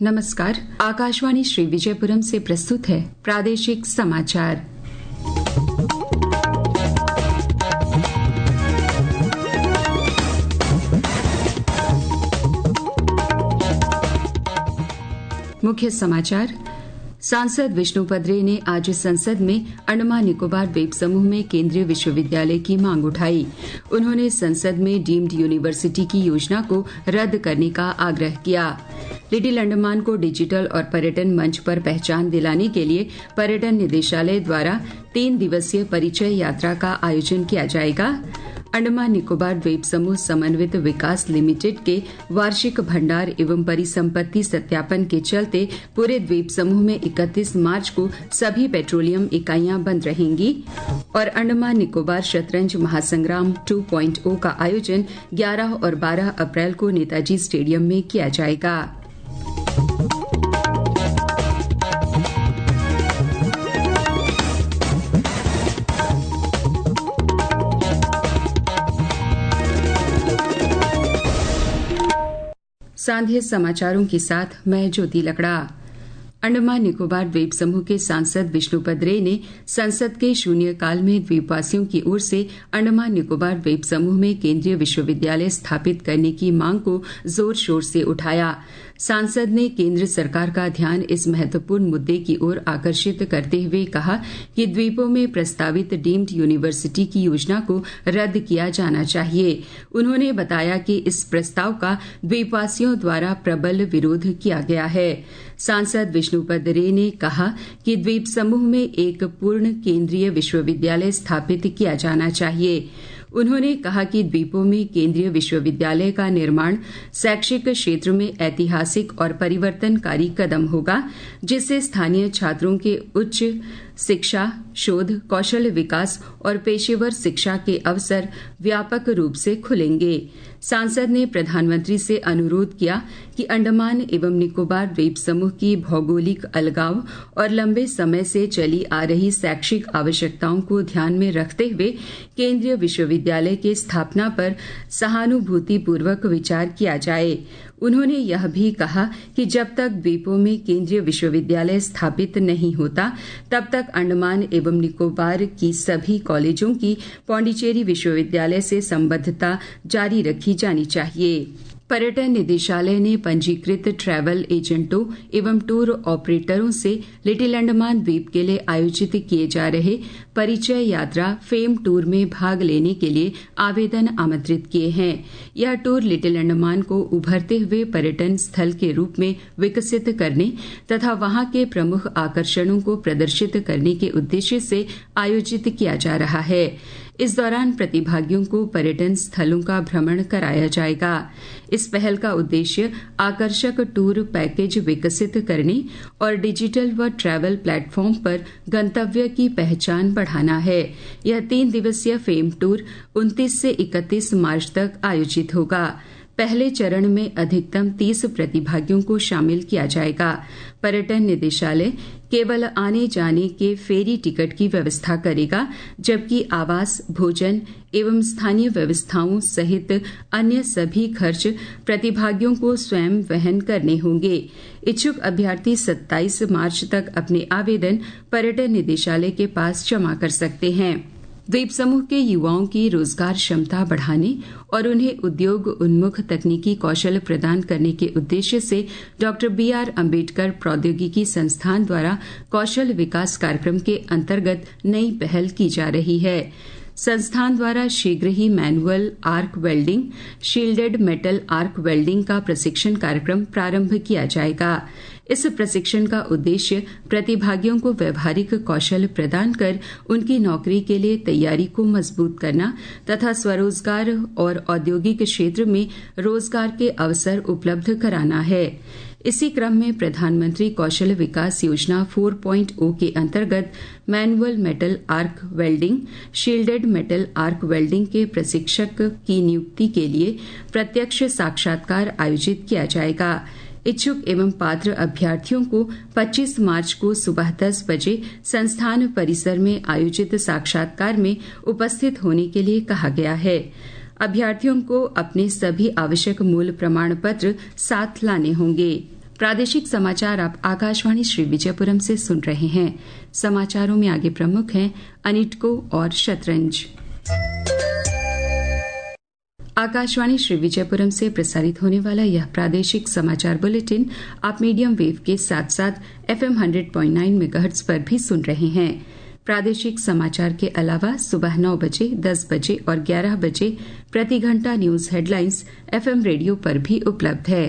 नमस्कार। आकाशवाणी श्री विजयपुरम से प्रस्तुत है प्रादेशिक समाचार। मुख्य समाचार। सांसद विष्णुपद रे ने आज संसद में अंडमान निकोबार द्वीप समूह में केंद्रीय विश्वविद्यालय की मांग उठाई। उन्होंने संसद में डीम्ड यूनिवर्सिटी की योजना को रद्द करने का आग्रह किया। लिटिल अंडमान को डिजिटल और पर्यटन मंच पर पहचान दिलाने के लिए पर्यटन निदेशालय द्वारा 3 दिवसीय परिचय यात्रा का आयोजन किया जाएगा। अंडमान निकोबार द्वीप समूह समन्वित विकास लिमिटेड के वार्षिक भंडार एवं परिसंपत्ति सत्यापन के चलते पूरे द्वीप समूह में 31 मार्च को सभी पेट्रोलियम इकाइयां बंद रहेंगी और अंडमान निकोबार शतरंज महासंग्राम 2.0 का आयोजन 11 और 12 अप्रैल को नेताजी स्टेडियम में किया जाएगा। सांध्य समाचारों के साथ मैं ज्योति लकड़ा। अंडमान निकोबार द्वीप समूह के सांसद विष्णुपद रे ने संसद के शून्यकाल में द्वीपवासियों की ओर से अंडमान निकोबार द्वीप समूह में केंद्रीय विश्वविद्यालय स्थापित करने की मांग को जोर शोर से उठाया। सांसद ने केंद्र सरकार का ध्यान इस महत्वपूर्ण मुद्दे की ओर आकर्षित करते हुए कहा कि द्वीपों में प्रस्तावित डीम्ड यूनिवर्सिटी की योजना को रद्द किया जाना चाहिए। उन्होंने बताया कि इस प्रस्ताव का द्वीपवासियों द्वारा प्रबल विरोध किया गया है। सांसद विष्णुपद रे ने कहा कि द्वीप समूह में एक पूर्ण केंद्रीय विश्वविद्यालय स्थापित किया जाना चाहिए। उन्होंने कहा कि द्वीपों में केंद्रीय विश्वविद्यालय का निर्माण शैक्षिक क्षेत्र में ऐतिहासिक और परिवर्तनकारी कदम होगा, जिससे स्थानीय छात्रों के उच्च शिक्षा, शोध, कौशल विकास और पेशेवर शिक्षा के अवसर व्यापक रूप से खुलेंगे। सांसद ने प्रधानमंत्री से अनुरोध किया कि अंडमान एवं निकोबार द्वीप समूह की भौगोलिक अलगाव और लंबे समय से चली आ रही शैक्षिक आवश्यकताओं को ध्यान में रखते हुए केंद्रीय विश्वविद्यालय की स्थापना पर सहानुभूतिपूर्वक विचार किया जाए। उन्होंने यह भी कहा कि जब तक द्वीपों में केंद्रीय विश्वविद्यालय स्थापित नहीं होता, तब तक अंडमान एवं निकोबार की सभी कॉलेजों की पांडिचेरी विश्वविद्यालय से संबद्धता जारी रखी जानी चाहिए। पर्यटन निदेशालय ने पंजीकृत ट्रैवल एजेंटों एवं टूर ऑपरेटरों से लिटिल अंडमान द्वीप के लिए आयोजित किए जा रहे परिचय यात्रा फेम टूर में भाग लेने के लिए आवेदन आमंत्रित किए हैं। यह टूर लिटिल अंडमान को उभरते हुए पर्यटन स्थल के रूप में विकसित करने तथा वहां के प्रमुख आकर्षणों को प्रदर्शित करने के उद्देश्य से आयोजित किया जा रहा है। इस दौरान प्रतिभागियों को पर्यटन स्थलों का भ्रमण कराया जाएगा। इस पहल का उद्देश्य आकर्षक टूर पैकेज विकसित करने और डिजिटल व ट्रैवल प्लेटफॉर्म पर गंतव्य की पहचान बढ़ाना है। यह 3 दिवसीय फेम टूर 29 से 31 मार्च तक आयोजित होगा। पहले चरण में अधिकतम 30 प्रतिभागियों को शामिल किया जाएगा। पर्यटन निदेशालय केवल आने जाने के फेरी टिकट की व्यवस्था करेगा, जबकि आवास, भोजन एवं स्थानीय व्यवस्थाओं सहित अन्य सभी खर्च प्रतिभागियों को स्वयं वहन करने होंगे। इच्छुक अभ्यर्थी 27 मार्च तक अपने आवेदन पर्यटन निदेशालय के पास जमा कर सकते हैं। द्वीप समूह के युवाओं की रोजगार क्षमता बढ़ाने और उन्हें उद्योग उन्मुख तकनीकी कौशल प्रदान करने के उद्देश्य से डॉ. BR अम्बेडकर प्रौद्योगिकी संस्थान द्वारा कौशल विकास कार्यक्रम के अंतर्गत नई पहल की जा रही है। संस्थान द्वारा शीघ्र ही manual arc welding, shielded metal arc welding का प्रशिक्षण कार्यक्रम प्रारंभ किया जाएगा। इस प्रशिक्षण का उद्देश्य प्रतिभागियों को व्यावहारिक कौशल प्रदान कर उनकी नौकरी के लिए तैयारी को मजबूत करना तथा स्वरोजगार और औद्योगिक क्षेत्र में रोजगार के अवसर उपलब्ध कराना है। इसी क्रम में प्रधानमंत्री कौशल विकास योजना 4.0 के अंतर्गत manual metal arc welding, shielded metal arc welding के प्रशिक्षक की नियुक्ति के लिए प्रत्यक्ष साक्षात्कार आयोजित किया जाएगा। इच्छुक एवं पात्र अभ्यर्थियों को 25 मार्च को सुबह 10 बजे संस्थान परिसर में आयोजित साक्षात्कार में उपस्थित होने के लिए कहा गया है। अभ्यर्थियों को अपने सभी आवश्यक मूल प्रमाण पत्र साथ लाने होंगे। प्रादेशिक समाचार आप आकाशवाणी श्री विजयपुरम से सुन रहे हैं। समाचारों में आगे प्रमुख हैं अनिटको और शतरंज। आकाशवाणी श्री विजयपुरम से प्रसारित होने वाला यह प्रादेशिक समाचार बुलेटिन आप मीडियम वेव के साथ साथ FM 100.9 मेगाहर्ट्ज पर भी सुन रहे हैं। प्रादेशिक समाचार के अलावा सुबह 9 बजे, 10 बजे और 11 बजे प्रति घंटा न्यूज हेडलाइंस FM रेडियो पर भी उपलब्ध है।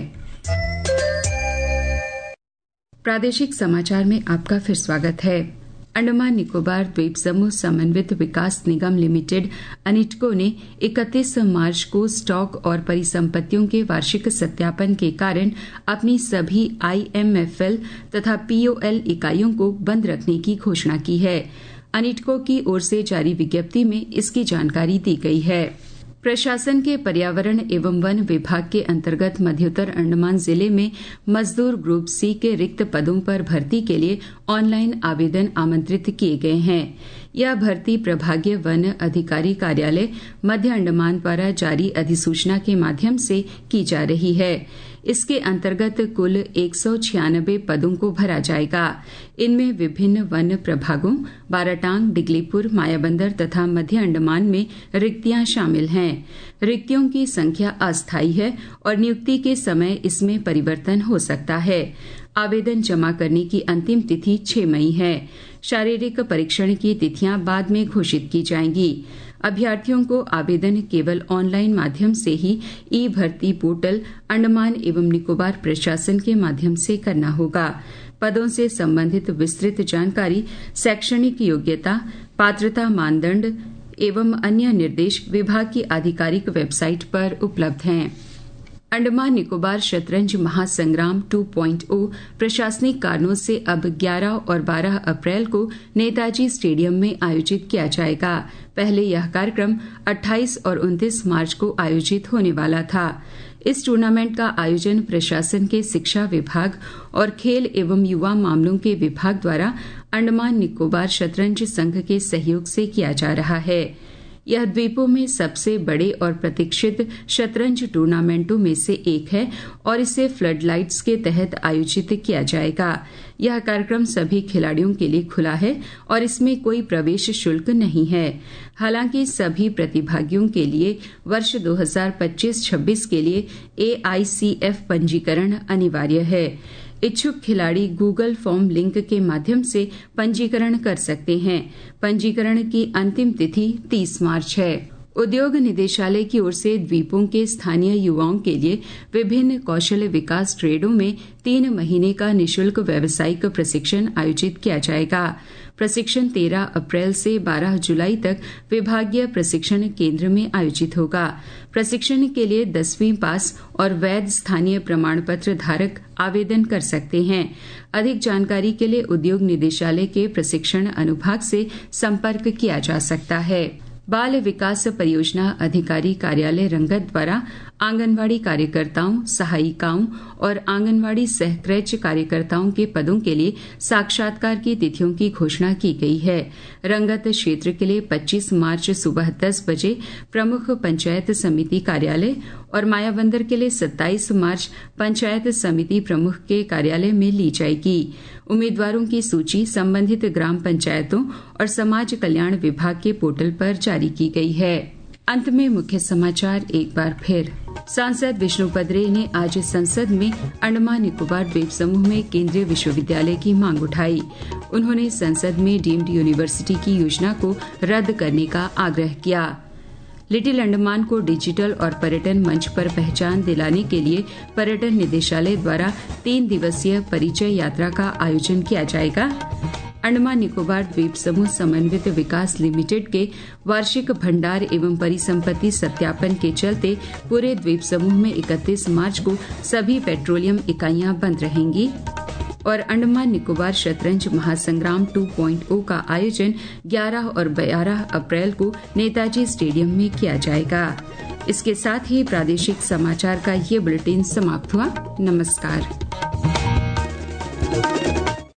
प्रादेशिक समाचार में आपका फिर स्वागत है। अंडमान निकोबार द्वीप समूह समन्वित विकास निगम लिमिटेड अनिटको ने 31 मार्च को स्टॉक और परिसंपत्तियों के वार्षिक सत्यापन के कारण अपनी सभी IMFL तथा POL इकाइयों को बंद रखने की घोषणा की है। अनिटको की ओर से जारी विज्ञप्ति में इसकी जानकारी दी गई है। प्रशासन के पर्यावरण एवं वन विभाग के अंतर्गत मध्योत्तर अंडमान जिले में मजदूर ग्रुप C के रिक्त पदों पर भर्ती के लिए ऑनलाइन आवेदन आमंत्रित किए गए हैं। यह भर्ती प्रभागीय वन अधिकारी कार्यालय मध्य अंडमान द्वारा जारी अधिसूचना के माध्यम से की जा रही है। इसके अंतर्गत कुल 196 पदों को भरा जाएगा। इनमें विभिन्न वन प्रभागों बाराटांग, डिगलीपुर, मायाबंदर तथा मध्य अंडमान में रिक्तियां शामिल हैं। रिक्तियों की संख्या अस्थायी है और नियुक्ति के समय इसमें परिवर्तन हो सकता है। आवेदन जमा करने की अंतिम तिथि 6 मई है। शारीरिक परीक्षण की तिथियां बाद में घोषित की जाएंगी। अभ्यर्थियों को आवेदन केवल ऑनलाइन माध्यम से ही ई-भर्ती पोर्टल अंडमान एवं निकोबार प्रशासन के माध्यम से करना होगा। पदों से संबंधित विस्तृत जानकारी, शैक्षणिक योग्यता, पात्रता मानदंड एवं अन्य निर्देश विभाग की आधिकारिक वेबसाइट पर उपलब्ध हैं। अंडमान निकोबार शतरंज महासंग्राम 2.0 प्रशासनिक कारणों से अब 11 और 12 अप्रैल को नेताजी स्टेडियम में आयोजित किया जाएगा। पहले यह कार्यक्रम 28 और 29 मार्च को आयोजित होने वाला था। इस टूर्नामेंट का आयोजन प्रशासन के शिक्षा विभाग और खेल एवं युवा मामलों के विभाग द्वारा अंडमान निकोबार शतरंज संघ के सहयोग से किया जा रहा है। यह द्वीपों में सबसे बड़े और प्रतीक्षित शतरंज टूर्नामेंटों में से एक है और इसे फ्लडलाइट्स के तहत आयोजित किया जाएगा। यह कार्यक्रम सभी खिलाड़ियों के लिए खुला है और इसमें कोई प्रवेश शुल्क नहीं है। हालांकि सभी प्रतिभागियों के लिए वर्ष 2025-26 के लिए AICF पंजीकरण अनिवार्य है। इच्छुक खिलाड़ी गूगल फॉर्म लिंक के माध्यम से पंजीकरण कर सकते हैं। पंजीकरण की अंतिम तिथि 30 मार्च है। उद्योग निदेशालय की ओर से द्वीपों के स्थानीय युवाओं के लिए विभिन्न कौशल विकास ट्रेडों में 3 महीने का निशुल्क व्यावसायिक प्रशिक्षण आयोजित किया जाएगा। प्रशिक्षण 13 अप्रैल से 12 जुलाई तक विभागीय प्रशिक्षण केंद्र में आयोजित होगा। प्रशिक्षण के लिए 10वीं पास और वैध स्थानीय प्रमाण पत्र धारक आवेदन कर सकते हैं। अधिक जानकारी के लिए उद्योग निदेशालय के प्रशिक्षण अनुभाग से संपर्क किया जा सकता है। बाल विकास परियोजना अधिकारी कार्यालय रंगत द्वारा आंगनवाड़ी कार्यकर्ताओं, सहायिकाओं और आंगनवाड़ी सहक्रच कार्यकर्ताओं के पदों के लिए साक्षात्कार की तिथियों की घोषणा की गई है। रंगत क्षेत्र के लिए 25 मार्च सुबह 10 बजे प्रमुख पंचायत समिति कार्यालय और मायाबंदर के लिए 27 मार्च पंचायत समिति प्रमुख के कार्यालय में ली जाएगी। उम्मीदवारों की सूची संबंधित ग्राम पंचायतों और समाज कल्याण विभाग के पोर्टल पर जारी की गई है। अंत में मुख्य समाचार एक बार फिर। सांसद विष्णु पदरे ने आज संसद में अंडमान निकोबार द्वीप समूह में केंद्रीय विश्वविद्यालय की मांग उठाई। उन्होंने संसद में डीम्ड यूनिवर्सिटी की योजना को रद्द करने का आग्रह किया। लिटिल अंडमान को डिजिटल और पर्यटन मंच पर पहचान दिलाने के लिए पर्यटन निदेशालय द्वारा 3 दिवसीय परिचय यात्रा का आयोजन किया जाएगा। अंडमान निकोबार द्वीप समूह समन्वित विकास लिमिटेड के वार्षिक भंडार एवं परिसंपत्ति सत्यापन के चलते पूरे द्वीप समूह में 31 मार्च को सभी पेट्रोलियम इकाइयां बंद रहेंगी। और अंडमान निकोबार शतरंज महासंग्राम 2.0 का आयोजन 11 और 12 अप्रैल को नेताजी स्टेडियम में किया जाएगा। इसके साथ ही प्रादेशिक समाचार का ये बुलेटिन समाप्त हुआ। नमस्कार।